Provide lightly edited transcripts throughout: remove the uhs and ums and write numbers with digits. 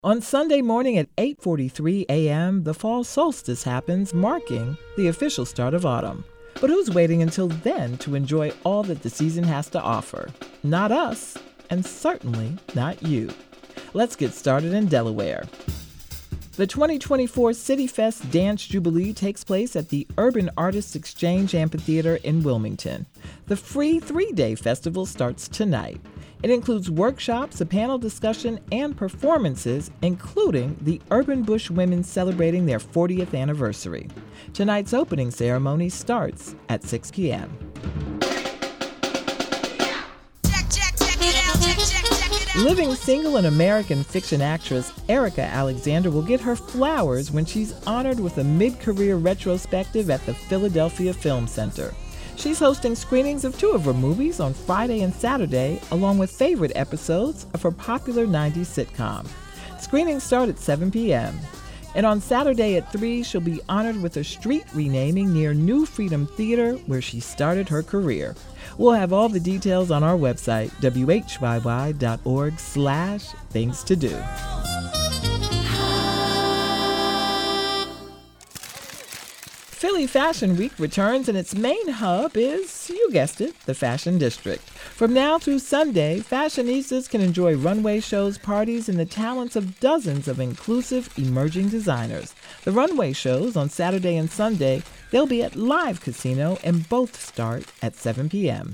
On Sunday morning at 8:43 a.m., the fall solstice happens, marking the official start of autumn. But who's waiting until then to enjoy all that the season has to offer? Not us, and certainly not you. Let's get started in Delaware. The 2024 CityFest Dance Jubilee takes place at the Urban Artists Exchange Amphitheater in Wilmington. The free 3-day festival starts tonight. It includes workshops, a panel discussion, and performances, including the Urban Bush Women celebrating their 40th anniversary. Tonight's opening ceremony starts at 6 p.m. Living single and American fiction actress Erika Alexander will get her flowers when she's honored with a mid-career retrospective at the Philadelphia Film Center. She's hosting screenings of 2 of her movies on Friday and Saturday, along with favorite episodes of her popular 90s sitcom. Screenings start at 7 p.m. And on Saturday at 3, she'll be honored with a street renaming near New Freedom Theater, where she started her career. We'll have all the details on our website, whyy.org/things to do. Philly Fashion Week returns, and its main hub is, you guessed it, the Fashion District. From now through Sunday, fashionistas can enjoy runway shows, parties, and the talents of dozens of inclusive, emerging designers. The runway shows on Saturday and Sunday, they'll be at Live Casino, and both start at 7 p.m.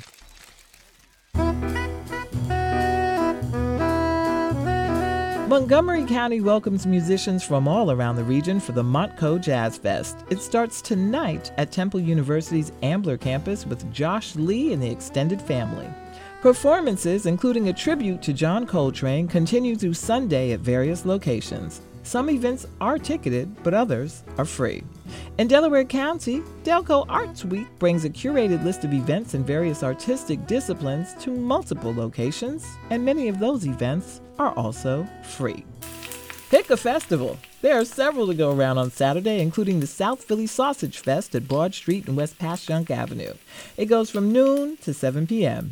Montgomery County welcomes musicians from all around the region for the Montco Jazz Fest. It starts tonight at Temple University's Ambler campus with Josh Lee and the extended family. Performances, including a tribute to John Coltrane, continue through Sunday at various locations. Some events are ticketed, but others are free. In Delaware County, Delco Arts Week brings a curated list of events in various artistic disciplines to multiple locations, and many of those events are also free. Pick a festival. There are several to go around on Saturday, including the South Philly Sausage Fest at Broad Street and West Passyunk Avenue. It goes from noon to 7 p.m.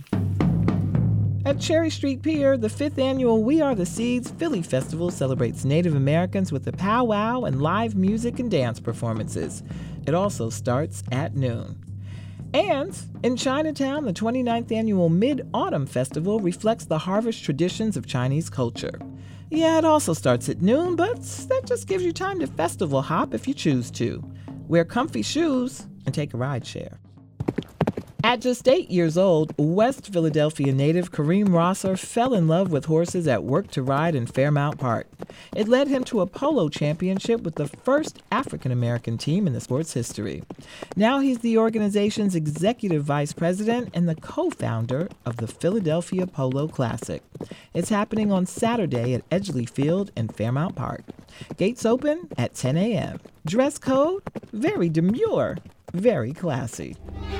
At Cherry Street Pier, the 5th annual We Are the Seeds Philly Festival celebrates Native Americans with a powwow and live music and dance performances. It also starts at noon. And in Chinatown, the 29th annual Mid-Autumn Festival reflects the harvest traditions of Chinese culture. Yeah, it also starts at noon, but that just gives you time to festival hop if you choose to. Wear comfy shoes and take a ride share. At just 8 years old, West Philadelphia native Kareem Rosser fell in love with horses at Work to Ride in Fairmount Park. It led him to a polo championship with the first African-American team in the sport's history. Now he's the organization's executive vice president and the co-founder of the Philadelphia Polo Classic. It's happening on Saturday at Edgley Field in Fairmount Park. Gates open at 10 a.m. Dress code? Very demure, very classy.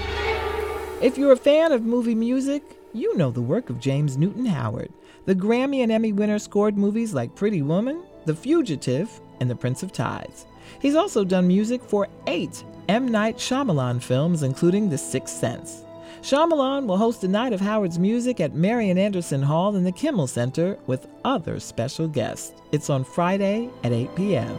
If you're a fan of movie music, you know the work of James Newton Howard. The Grammy and Emmy winner scored movies like Pretty Woman, The Fugitive, and The Prince of Tides. He's also done music for 8 M. Night Shyamalan films, including The Sixth Sense. Shyamalan will host a night of Howard's music at Marian Anderson Hall in the Kimmel Center with other special guests. It's on Friday at 8 p.m.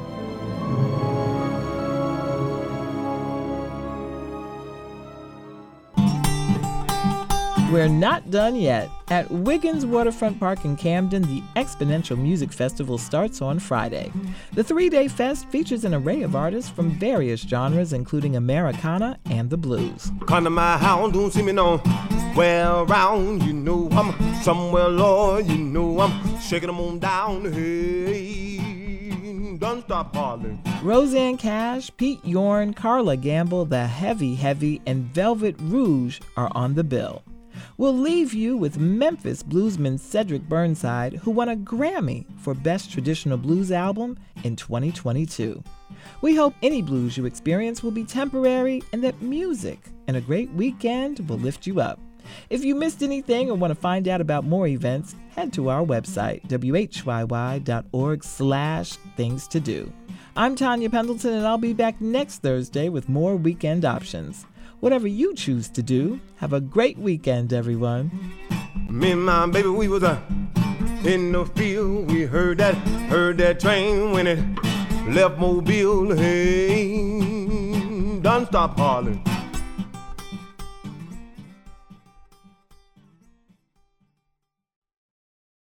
We're not done yet. At Wiggins Waterfront Park in Camden, the Exponential Music Festival starts on Friday. The 3-day fest features an array of artists from various genres, including Americana and the blues. Come to my house, don't see me no where around, you know I'm somewhere, Lord, you know I'm shaking them on down, hey, don't stop hollering. Roseanne Cash, Pete Yorn, Carla Gamble, The Heavy Heavy, and Velvet Rouge are on the bill. We'll leave you with Memphis bluesman Cedric Burnside, who won a Grammy for Best Traditional Blues Album in 2022. We hope any blues you experience will be temporary and that music and a great weekend will lift you up. If you missed anything or want to find out about more events, head to our website, whyy.org/things to do. I'm Tanya Pendleton, and I'll be back next Thursday with more weekend options. Whatever you choose to do, have a great weekend, everyone. Me and my baby, we was in the field. We heard that train when it left Mobile. Hey, done stop hollering.